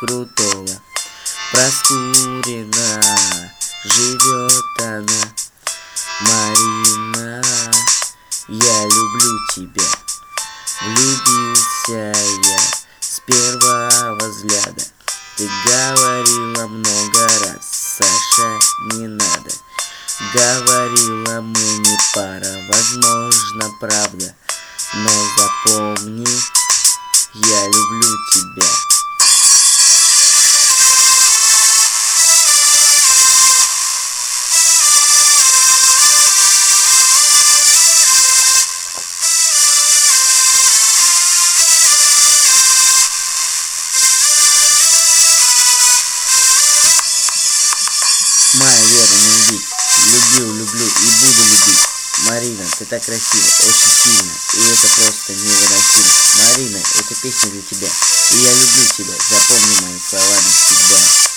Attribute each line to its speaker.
Speaker 1: крутого. Проскурена живет она. Марина, я люблю тебя. Влюбился я с первого взгляда. Ты говорила много раз, Саша, не надо. Говорила, мы не пара, возможно, правда. Но запомни, я люблю тебя. Моя вера не убить. Любил, люблю и буду любить. Марина, ты так красива, очень сильно, и это просто невыносимо. Марина, эта песня для тебя, и я люблю тебя, запомни мои слова навсегда.